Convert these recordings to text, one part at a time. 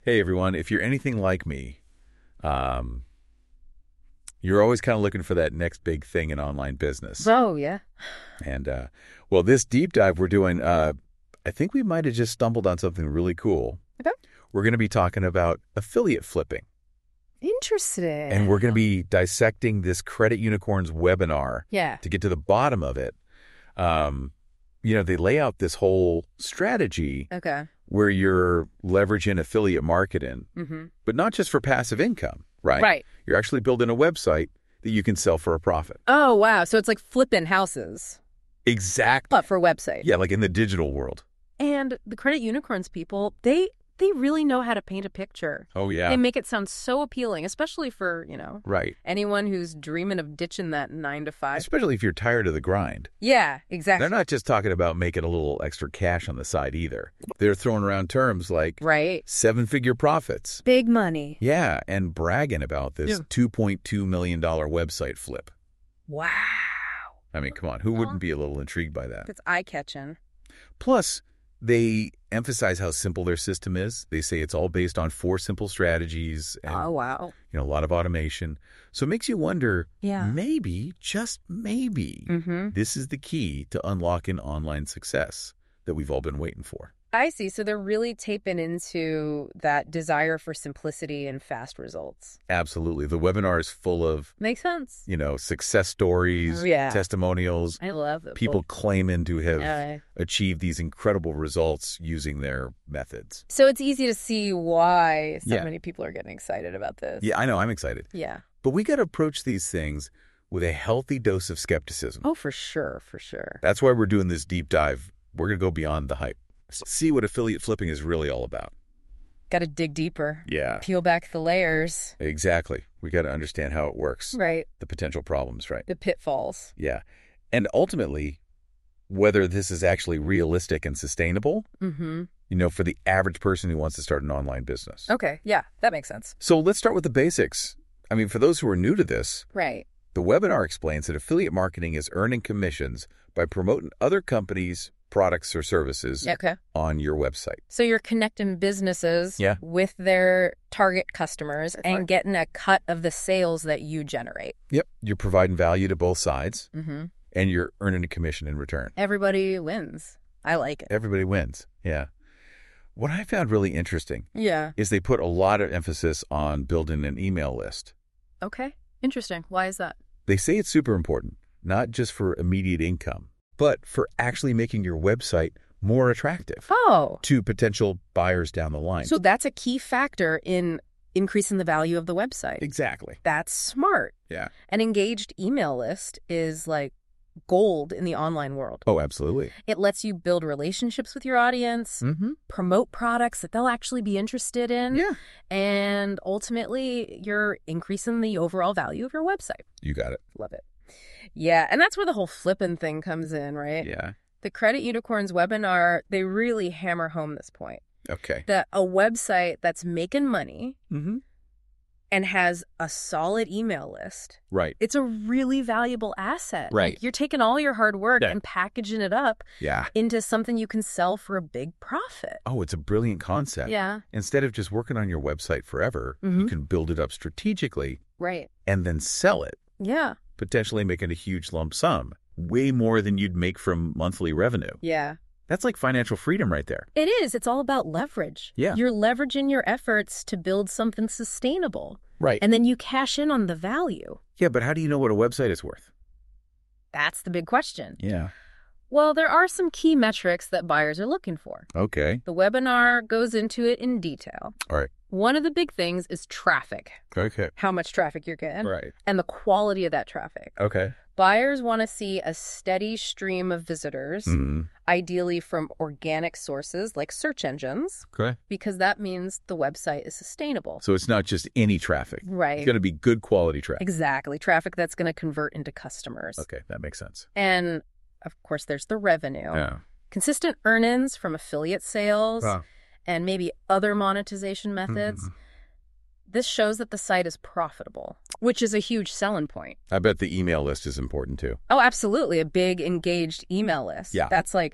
Hey, everyone. If you're anything like me, you're always kind of looking for that next big thing in online business. Oh, yeah. And, well, this deep dive we're doing, I think we might have just stumbled on something really cool. Okay. We're going to be talking about affiliate flipping. Interesting. And we're going to be dissecting this Credit Unicorns webinar to get to the bottom of it. They lay out this whole strategy where you're leveraging affiliate marketing, but not just for passive income, right? Right. You're actually building a website that you can sell for a profit. Oh, wow. So it's like flipping houses. Exactly. But for websites. Yeah, like in the digital world. And the Credit Unicorns people, they really know how to paint a picture. Oh, yeah. They make it sound so appealing, especially for, right. anyone who's dreaming of ditching that 9 to 5. Especially if you're tired of the grind. Yeah, exactly. They're not just talking about making a little extra cash on the side either. They're throwing around terms like 7-figure profits. Big money. Yeah, and bragging about this $2.2 million website flip. Wow. I mean, come on. Who wouldn't be a little intrigued by that? It's eye-catching. Plus, they emphasize how simple their system is. They say it's all based on 4 simple strategies. And, oh, wow. A lot of automation. So it makes you wonder, yeah, maybe, just maybe, this is the key to unlocking online success that we've all been waiting for. I see. So they're really taping into that desire for simplicity and fast results. Absolutely. The webinar is full of... Makes sense. Success stories, testimonials. I love it. People claiming to have achieved these incredible results using their methods. So it's easy to see why so many people are getting excited about this. Yeah, I know. I'm excited. Yeah. But we got to approach these things with a healthy dose of skepticism. Oh, for sure. For sure. That's why we're doing this deep dive. We're going to go beyond the hype. See what affiliate flipping is really all about. Got to dig deeper. Yeah. Peel back the layers. Exactly. We got to understand how it works. Right. The potential problems, right? The pitfalls. Yeah. And ultimately, whether this is actually realistic and sustainable, for the average person who wants to start an online business. Okay. Yeah, that makes sense. So let's start with the basics. I mean, for those who are new to this, right, the webinar explains that affiliate marketing is earning commissions by promoting other companies' products or services on your website. So you're connecting businesses with their target customers and getting a cut of the sales that you generate. Yep. You're providing value to both sides, and you're earning a commission in return. Everybody wins. I like it. Everybody wins. Yeah. What I found really interesting is they put a lot of emphasis on building an email list. Okay. Interesting. Why is that? They say it's super important, not just for immediate income, but for actually making your website more attractive to potential buyers down the line. So that's a key factor in increasing the value of the website. Exactly. That's smart. Yeah. An engaged email list is like gold in the online world. Oh, absolutely. It lets you build relationships with your audience, promote products that they'll actually be interested in, and ultimately you're increasing the overall value of your website. You got it. Love it. Yeah, and that's where the whole flipping thing comes in, right? Yeah. The Credit Unicorns webinar, they really hammer home this point. Okay. That a website that's making money and has a solid email list, right, it's a really valuable asset. Right. Like, you're taking all your hard work and packaging it up into something you can sell for a big profit. Oh, it's a brilliant concept. Yeah. Instead of just working on your website forever, you can build it up strategically. Right. And then sell it. Yeah. Potentially making a huge lump sum, way more than you'd make from monthly revenue. Yeah. That's like financial freedom right there. It is. It's all about leverage. Yeah. You're leveraging your efforts to build something sustainable. Right. And then you cash in on the value. Yeah, but how do you know what a website is worth? That's the big question. Yeah. Well, there are some key metrics that buyers are looking for. Okay. The webinar goes into it in detail. All right. One of the big things is traffic. Okay. How much traffic you're getting. Right. And the quality of that traffic. Okay. Buyers want to see a steady stream of visitors, ideally from organic sources like search engines. Okay. Because that means the website is sustainable. So it's not just any traffic. Right. It's going to be good quality traffic. Exactly. Traffic that's going to convert into customers. Okay, that makes sense. And, of course, there's the revenue. Yeah. Consistent earnings from affiliate sales and maybe other monetization methods. This shows that the site is profitable, which is a huge selling point. I bet the email list is important too. Oh, absolutely. A big engaged email list. Yeah. That's like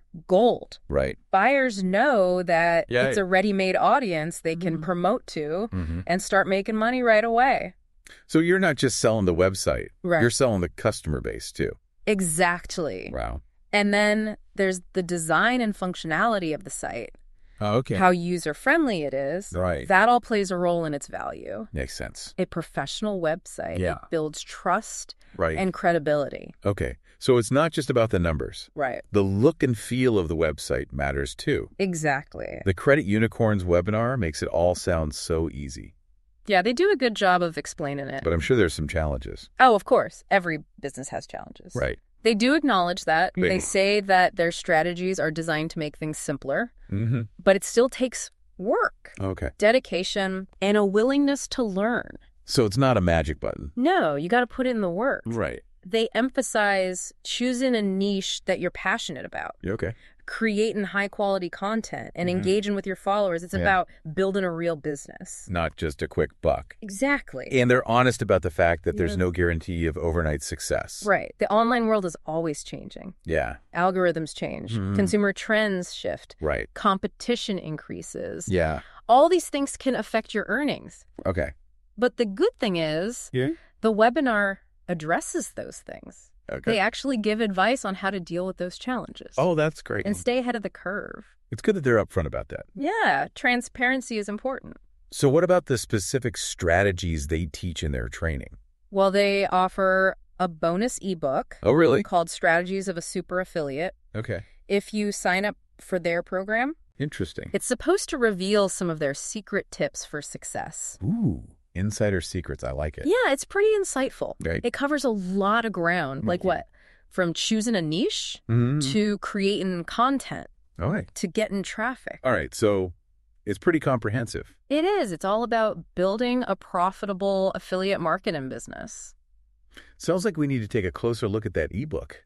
gold. Right. Buyers know that it's a ready-made audience they can promote to and start making money right away. So you're not just selling the website. Right. You're selling the customer base too. Exactly. Wow. And then there's the design and functionality of the site. Oh, okay. How user-friendly it is. Right. That all plays a role in its value. Makes sense. A professional website it builds trust and credibility. Okay. So it's not just about the numbers. Right. The look and feel of the website matters too. Exactly. The Credit Unicorns webinar makes it all sound so easy. Yeah, they do a good job of explaining it. But I'm sure there's some challenges. Oh, of course. Every business has challenges. Right. They do acknowledge that. They say that their strategies are designed to make things simpler, but it still takes work, dedication, and a willingness to learn. So it's not a magic button. No, you got to put in the work. Right. They emphasize choosing a niche that you're passionate about. Okay. Creating high-quality content and engaging with your followers. It's about building a real business. Not just a quick buck. Exactly. And they're honest about the fact that there's no guarantee of overnight success. Right. The online world is always changing. Yeah. Algorithms change. Consumer trends shift. Right. Competition increases. Yeah. All these things can affect your earnings. Okay. But the good thing is the webinar addresses those things. Okay. They actually give advice on how to deal with those challenges. Oh, that's great. And stay ahead of the curve. It's good that they're upfront about that. Yeah, transparency is important. So what about the specific strategies they teach in their training? Well, they offer a bonus ebook. Oh, really? Called Strategies of a Super Affiliate. Okay. If you sign up for their program. Interesting. It's supposed to reveal some of their secret tips for success. Ooh. Insider secrets. I like it. Yeah, it's pretty insightful. Right. It covers a lot of ground. Like what? From choosing a niche to creating content to getting traffic. All right. So it's pretty comprehensive. It is. It's all about building a profitable affiliate marketing business. Sounds like we need to take a closer look at that ebook.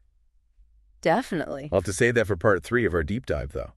Definitely. I'll have to save that for part 3 of our deep dive, though.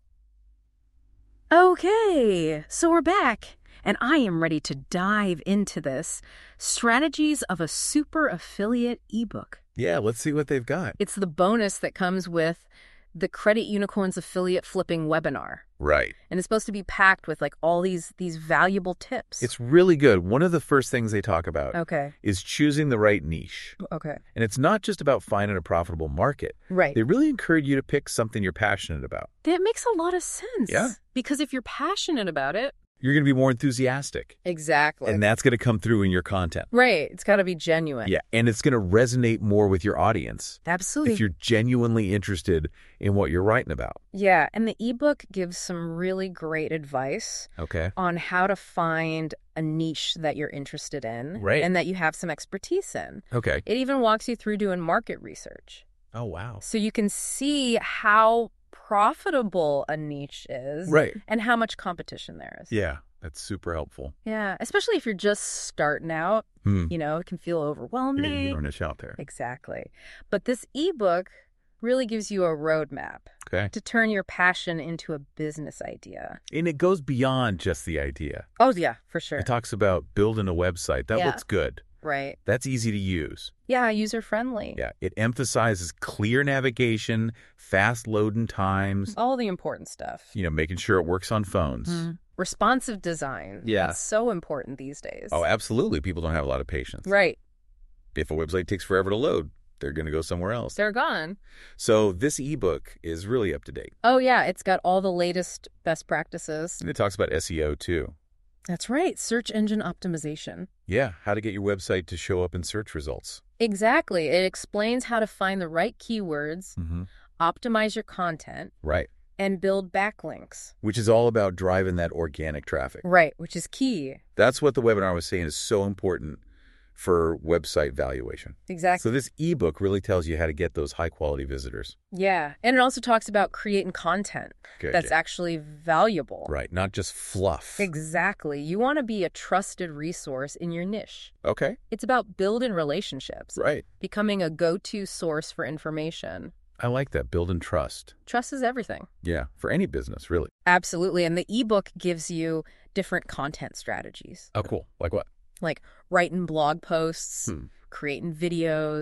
Okay. So we're back. And I am ready to dive into this. Strategies of a Super Affiliate ebook. Yeah, let's see what they've got. It's the bonus that comes with the Credit Unicorns Affiliate Flipping webinar. Right. And it's supposed to be packed with like all these valuable tips. It's really good. One of the first things they talk about okay. is choosing the right niche. Okay. And it's not just about finding a profitable market. Right. They really encourage you to pick something you're passionate about. That makes a lot of sense. Yeah. Because if you're passionate about it, you're going to be more enthusiastic. Exactly. And that's going to come through in your content. Right. It's got to be genuine. Yeah. And it's going to resonate more with your audience. Absolutely. If you're genuinely interested in what you're writing about. Yeah. And the ebook gives some really great advice on how to find a niche that you're interested in and that you have some expertise in. Okay. It even walks you through doing market research. Oh, wow. So you can see how profitable a niche is and how much competition there is. Yeah, that's super helpful. Yeah, especially if you're just starting out, you know, it can feel overwhelming. You're niche out there. Exactly. But this ebook really gives you a roadmap to turn your passion into a business idea. And it goes beyond just the idea. Oh, yeah, for sure. It talks about building a website. That looks good. Right. That's easy to use. Yeah, user-friendly. Yeah, it emphasizes clear navigation, fast loading times. All the important stuff. You know, making sure it works on phones. Responsive design. Yeah. That's so important these days. Oh, absolutely. People don't have a lot of patience. Right. If a website takes forever to load, they're going to go somewhere else. They're gone. So this ebook is really up to date. Oh, yeah. It's got all the latest best practices. And it talks about SEO, too. That's right. Search engine optimization. Yeah, how to get your website to show up in search results. Exactly. It explains how to find the right keywords, optimize your content. Right. And build backlinks. Which is all about driving that organic traffic. Right, which is key. That's what the webinar was saying is so important for website valuation. Exactly. So this ebook really tells you how to get those high-quality visitors. Yeah, and it also talks about creating content that's actually valuable. Right, not just fluff. Exactly. You want to be a trusted resource in your niche. Okay. It's about building relationships. Right. Becoming a go-to source for information. I like that, building trust. Trust is everything. Yeah, for any business, really. Absolutely, and the ebook gives you different content strategies. Oh, cool. Like what? Like writing blog posts, creating videos,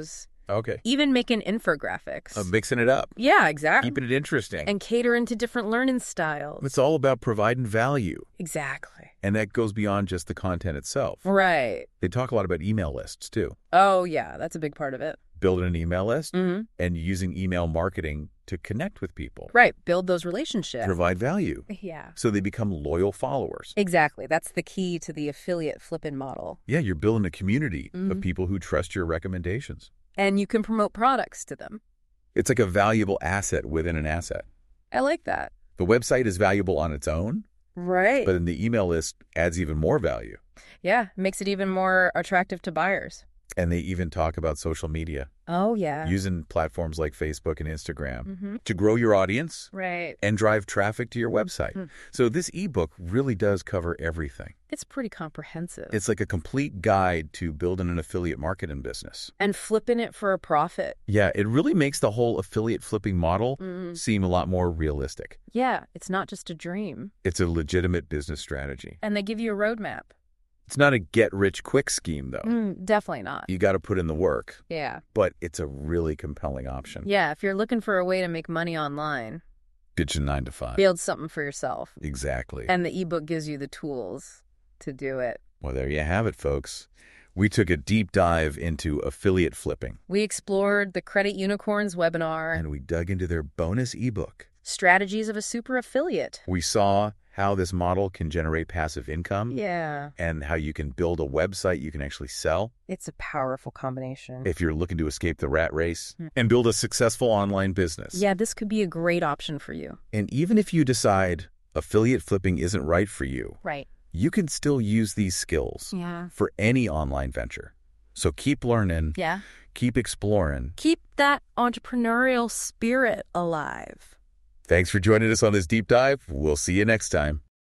Okay. Even making infographics. Mixing it up. Yeah, exactly. Keeping it interesting. And catering to different learning styles. It's all about providing value. Exactly. And that goes beyond just the content itself. Right. They talk a lot about email lists, too. Oh, yeah. That's a big part of it. Building an email list and using email marketing to connect with people. Right. Build those relationships. Provide value. Yeah. So they become loyal followers. Exactly. That's the key to the affiliate flipping model. Yeah, you're building a community of people who trust your recommendations. And you can promote products to them. It's like a valuable asset within an asset. I like that. The website is valuable on its own. Right. But then the email list adds even more value. Yeah, makes it even more attractive to buyers. And they even talk about social media. Oh, yeah. Using platforms like Facebook and Instagram to grow your audience and drive traffic to your website. So this ebook really does cover everything. It's pretty comprehensive. It's like a complete guide to building an affiliate marketing business. And flipping it for a profit. Yeah, it really makes the whole affiliate flipping model seem a lot more realistic. Yeah, it's not just a dream. It's a legitimate business strategy. And they give you a roadmap. It's not a get-rich-quick scheme, though. Definitely not. You got to put in the work. Yeah. But it's a really compelling option. Yeah, if you're looking for a way to make money online. Get your 9 to 5. Build something for yourself. Exactly. And the ebook gives you the tools to do it. Well, there you have it, folks. We took a deep dive into affiliate flipping. We explored the Credit Unicorns webinar. And we dug into their bonus ebook. Strategies of a Super Affiliate. We saw how this model can generate passive income. Yeah. And how you can build a website you can actually sell. It's a powerful combination. If you're looking to escape the rat race and build a successful online business. Yeah, this could be a great option for you. And even if you decide affiliate flipping isn't right for you. Right. You can still use these skills for any online venture. So keep learning. Yeah. Keep exploring. Keep that entrepreneurial spirit alive. Thanks for joining us on this deep dive. We'll see you next time.